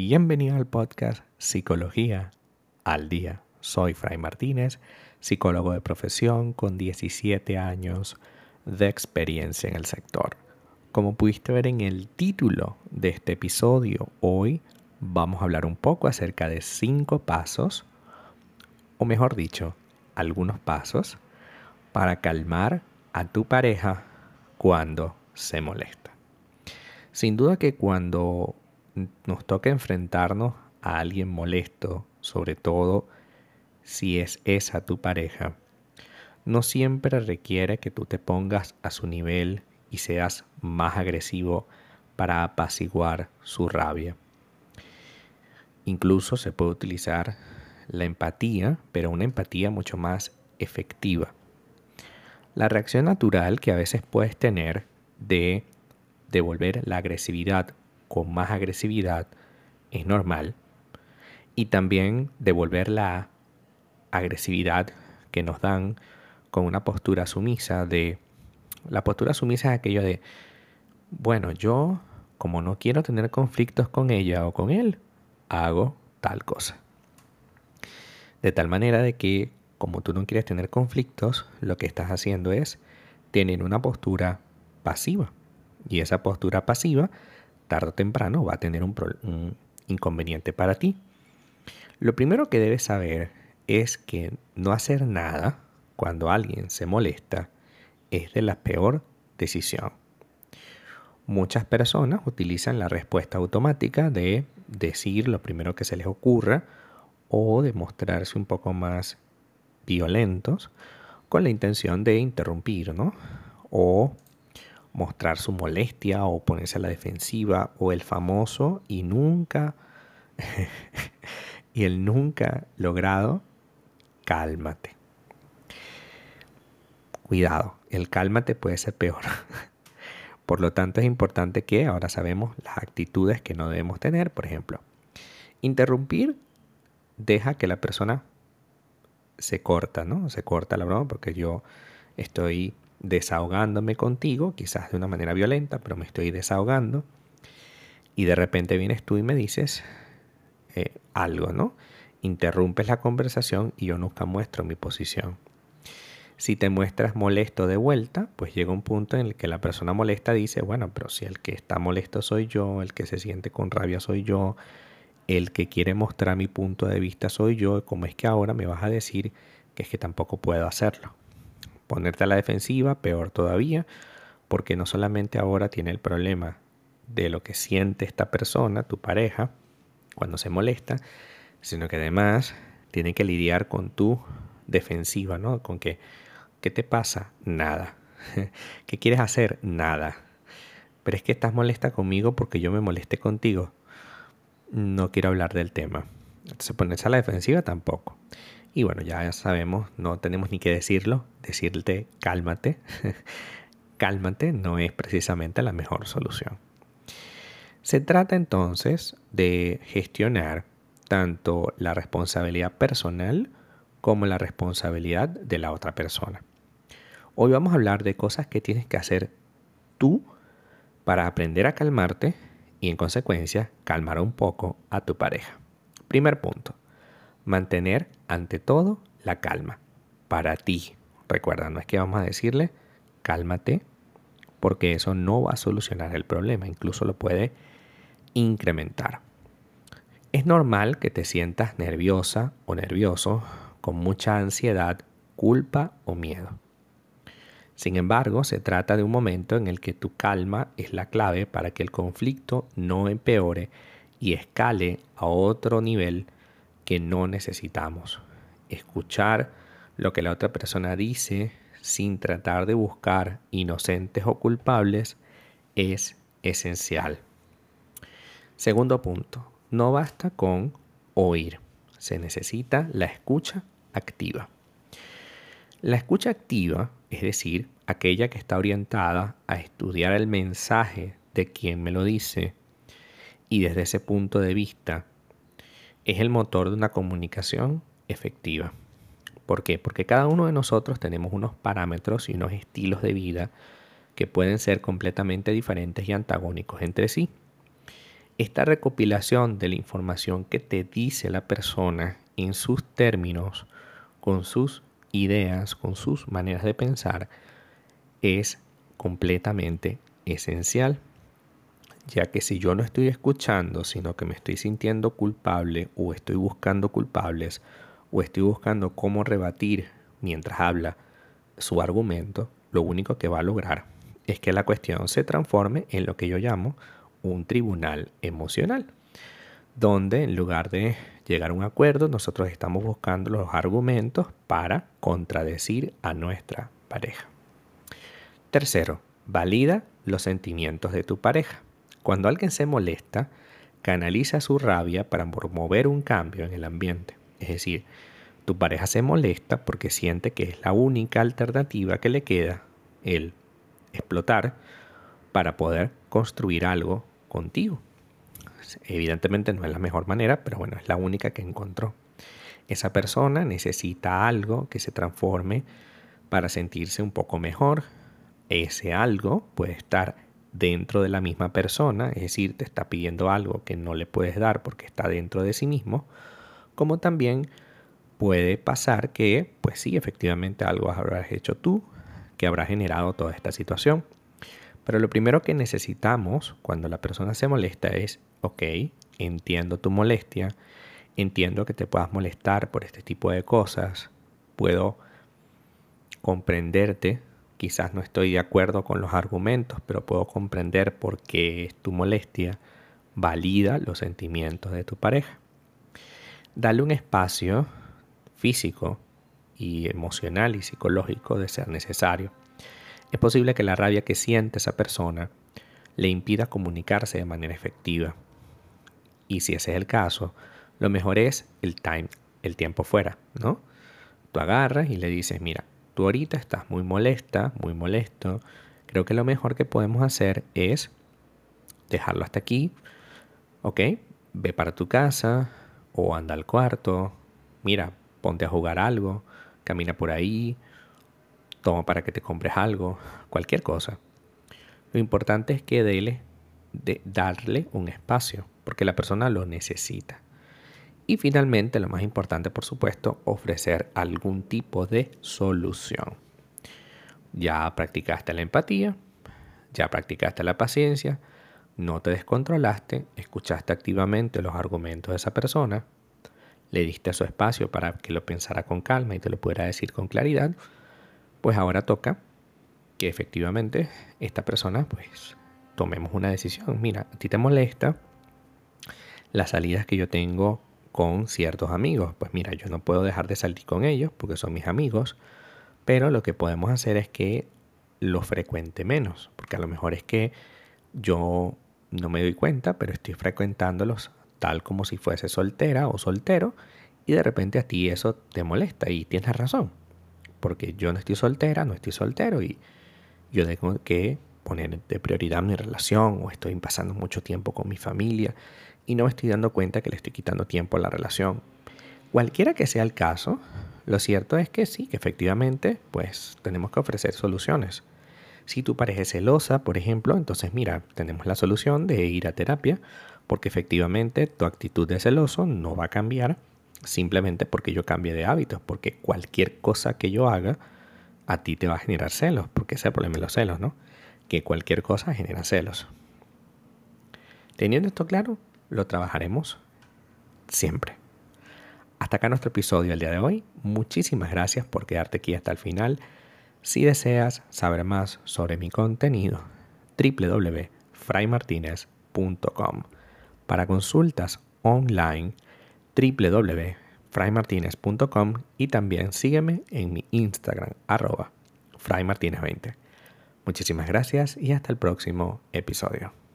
Bienvenido al podcast Psicología al Día. Soy Fray Martínez, psicólogo de profesión con 17 años de experiencia en el sector. Como pudiste ver en el título de este episodio, hoy vamos a hablar un poco acerca de 5 pasos, o mejor dicho, algunos pasos para calmar a tu pareja cuando se molesta. Sin duda que cuando nos toca enfrentarnos a alguien molesto, sobre todo si es esa tu pareja, no siempre requiere que tú te pongas a su nivel y seas más agresivo para apaciguar su rabia. Incluso se puede utilizar la empatía, pero una empatía mucho más efectiva. La reacción natural que a veces puedes tener de devolver la agresividad con más agresividad es normal, y también devolver la agresividad que nos dan con una postura sumisa la postura sumisa es aquello de, bueno, yo como no quiero tener conflictos con ella o con él, hago tal cosa. De tal manera de que como tú no quieres tener conflictos, lo que estás haciendo es tener una postura pasiva. Y esa postura pasiva, tarde o temprano, va a tener un inconveniente para ti. Lo primero que debes saber es que no hacer nada cuando alguien se molesta es de la peor decisión. Muchas personas utilizan la respuesta automática de decir lo primero que se les ocurra o de mostrarse un poco más violentos con la intención de interrumpir, ¿no? O mostrar su molestia o ponerse a la defensiva o el famoso y el nunca logrado cálmate. Cuidado, el cálmate puede ser peor. Por lo tanto, es importante que ahora sabemos las actitudes que no debemos tener. Por ejemplo, interrumpir deja que la persona se corta, ¿no? Se corta la broma porque yo estoy desahogándome contigo, quizás de una manera violenta, pero me estoy desahogando. Y de repente vienes tú y me dices algo, ¿no? Interrumpes la conversación y yo nunca muestro mi posición. Si te muestras molesto de vuelta, pues llega un punto en el que la persona molesta dice, bueno, pero si el que está molesto soy yo, el que se siente con rabia soy yo, el que quiere mostrar mi punto de vista soy yo, ¿cómo es que ahora me vas a decir que es que tampoco puedo hacerlo? Ponerte a la defensiva, peor todavía, porque no solamente ahora tiene el problema de lo que siente esta persona, tu pareja, cuando se molesta, sino que además tiene que lidiar con tu defensiva, ¿no? Con que, ¿qué te pasa? Nada. ¿Qué quieres hacer? Nada. Pero es que estás molesta conmigo porque yo me molesté contigo. No quiero hablar del tema. Entonces ponerse a la defensiva tampoco. Y bueno, ya sabemos, no tenemos ni que decirlo, decirte cálmate. Cálmate no es precisamente la mejor solución. Se trata entonces de gestionar tanto la responsabilidad personal como la responsabilidad de la otra persona. Hoy vamos a hablar de cosas que tienes que hacer tú para aprender a calmarte y en consecuencia calmar un poco a tu pareja. Primer punto, mantener ante todo la calma para ti. Recuerda, no es que vamos a decirle cálmate porque eso no va a solucionar el problema, incluso lo puede incrementar. Es normal que te sientas nerviosa o nervioso, con mucha ansiedad, culpa o miedo. Sin embargo, se trata de un momento en el que tu calma es la clave para que el conflicto no empeore y escale a otro nivel que no necesitamos. Escuchar lo que la otra persona dice sin tratar de buscar inocentes o culpables es esencial. Segundo punto, no basta con oír, se necesita la escucha activa. La escucha activa, es decir, aquella que está orientada a estudiar el mensaje de quien me lo dice y desde ese punto de vista, es el motor de una comunicación efectiva. ¿Por qué? Porque cada uno de nosotros tenemos unos parámetros y unos estilos de vida que pueden ser completamente diferentes y antagónicos entre sí. Esta recopilación de la información que te dice la persona en sus términos, con sus ideas, con sus maneras de pensar, es completamente esencial, ya que si yo no estoy escuchando, sino que me estoy sintiendo culpable o estoy buscando culpables o estoy buscando cómo rebatir mientras habla su argumento, lo único que va a lograr es que la cuestión se transforme en lo que yo llamo un tribunal emocional, donde en lugar de llegar a un acuerdo, nosotros estamos buscando los argumentos para contradecir a nuestra pareja. Tercero, valida los sentimientos de tu pareja. Cuando alguien se molesta, canaliza su rabia para promover un cambio en el ambiente. Es decir, tu pareja se molesta porque siente que es la única alternativa que le queda, el explotar, para poder construir algo contigo. Evidentemente no es la mejor manera, pero bueno, es la única que encontró. Esa persona necesita algo que se transforme para sentirse un poco mejor. Ese algo puede estar dentro de la misma persona, es decir, te está pidiendo algo que no le puedes dar porque está dentro de sí mismo, como también puede pasar que, pues sí, efectivamente algo habrás hecho tú que habrá generado toda esta situación. Pero lo primero que necesitamos cuando la persona se molesta es, ok, entiendo tu molestia, entiendo que te puedas molestar por este tipo de cosas, puedo comprenderte, quizás no estoy de acuerdo con los argumentos, pero puedo comprender por qué es tu molestia, valida los sentimientos de tu pareja. Dale un espacio físico y emocional y psicológico de ser necesario. Es posible que la rabia que siente esa persona le impida comunicarse de manera efectiva. Y si ese es el caso, lo mejor es el tiempo fuera, ¿no? Tú agarras y le dices, mira, tú ahorita estás muy molesta, muy molesto. Creo que lo mejor que podemos hacer es dejarlo hasta aquí, ¿ok? Ve para tu casa o anda al cuarto. Mira, ponte a jugar algo, camina por ahí, toma para que te compres algo, cualquier cosa. Lo importante es que darle un espacio, porque la persona lo necesita. Y finalmente, lo más importante, por supuesto, ofrecer algún tipo de solución. Ya practicaste la empatía, ya practicaste la paciencia, no te descontrolaste, escuchaste activamente los argumentos de esa persona, le diste su espacio para que lo pensara con calma y te lo pudiera decir con claridad, pues ahora toca que efectivamente esta persona, pues, tomemos una decisión. Mira, a ti te molesta las salidas que yo tengo con ciertos amigos. Pues mira, yo no puedo dejar de salir con ellos porque son mis amigos, pero lo que podemos hacer es que lo frecuente menos, porque a lo mejor es que yo no me doy cuenta, pero estoy frecuentándolos tal como si fuese soltera o soltero, y de repente a ti eso te molesta y tienes razón, porque yo no estoy soltera, no estoy soltero y yo tengo que poner de prioridad mi relación o estoy pasando mucho tiempo con mi familia y no me estoy dando cuenta que le estoy quitando tiempo a la relación. Cualquiera que sea el caso, lo cierto es que sí, que efectivamente, pues tenemos que ofrecer soluciones. Si tu pareja es celosa, por ejemplo, entonces mira, tenemos la solución de ir a terapia, porque efectivamente tu actitud de celoso no va a cambiar simplemente porque yo cambie de hábitos, porque cualquier cosa que yo haga a ti te va a generar celos, porque ese es el problema de los celos, ¿no? Que cualquier cosa genera celos. Teniendo esto claro, lo trabajaremos siempre. Hasta acá nuestro episodio del día de hoy. Muchísimas gracias por quedarte aquí hasta el final. Si deseas saber más sobre mi contenido, www.fraymartinez.com. Para consultas online, www.fraymartinez.com, y también sígueme en mi Instagram, @fraymartinez20. Muchísimas gracias y hasta el próximo episodio.